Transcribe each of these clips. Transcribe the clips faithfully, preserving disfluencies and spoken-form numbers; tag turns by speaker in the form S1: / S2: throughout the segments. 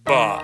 S1: Ба.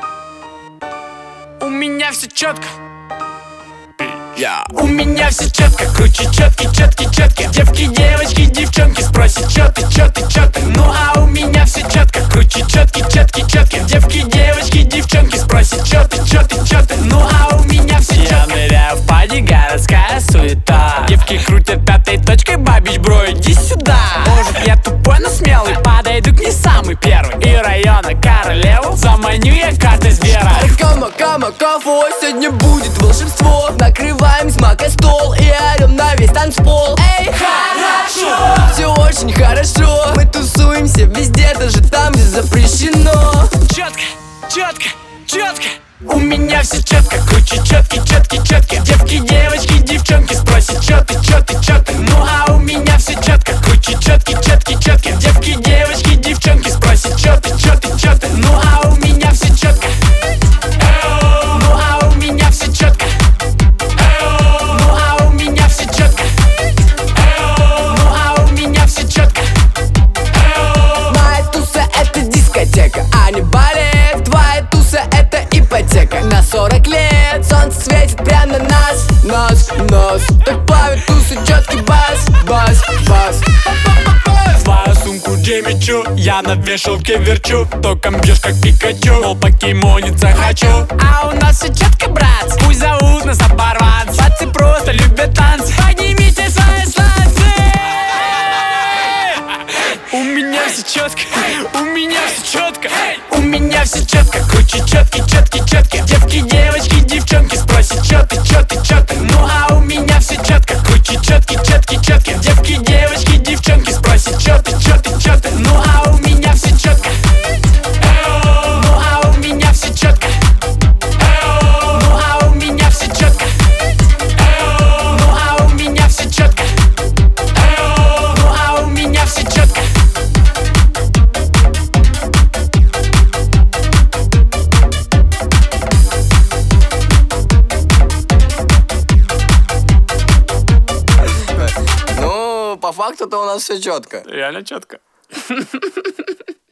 S1: У меня все четко. Yeah. У меня все четко, круче четкий, четкий, четкий. Девки, девочки, девчонки спросят, чё ты, чё ты, чё ты. Ну а у меня все четко, круче четкий, четкий, четкий. Девки, девочки, девчонки спросят, чё ты, чё ты, чё ты. Ну а у меня все четко. Я ныряю в пади, городская суета. Девки крутят пятой точкой, бабич, бро, иди сюда. Может я тупой, но смелый, подойду к ней самый первый. И района королеву заманю я картой звера.
S2: Кама, кама, кафо, сегодня будет волшебство. Накрываем с макой стол и орем на весь танцпол. Эй, хорошо, все очень хорошо. Мы тусуемся везде, даже там, где запрещено.
S1: Четко, четко, четко. У меня все четко, круче четкий, четкий, четкий. Девки, девочки, девчонки спросят, чё ты, чё ты, чё ты. Ну а у меня все четко, круче четкий, четкий, четкий. Девки, девочки, девчонки спросят, чё ты, чё ты, чё ты. Ну а у меня все четко. Ну а у меня все четко. Ну а у меня все четко. Ну а у меня все четко.
S2: Моя туса это дискотека, а не балет. Твоя туса это ипотека на сорок лет. Солнце светит прямо на нас, нас, нас. Так плавит тусы четкий бас, бас, бас.
S1: Свою сумку джемичу, я на вешалке верчу. Током бьешь как Пикачу, мол покемониться хочу. А у нас все четко, брат, пусть зовут нас оборванцы. Пацы просто любят танцы, поднимите свои сланцы. У меня все четко, у меня все четко. У меня все четко, круче четкий, четкий, четкий. Девки, девочки, девчонки спросят, чё ты, чё ты, чё ты. Ну а у меня все четко, круче четкий, четкий, четкий. Девки, девочки, девчонки спросят, чё ты, чё ты, чё ты. Ну а у меня все четко. Ну а у меня все четко. Ну а у меня все четко. Ну а у меня все четко. Ну а у меня все четко.
S2: Ну, по факту-то у нас все четко.
S1: Реально четко.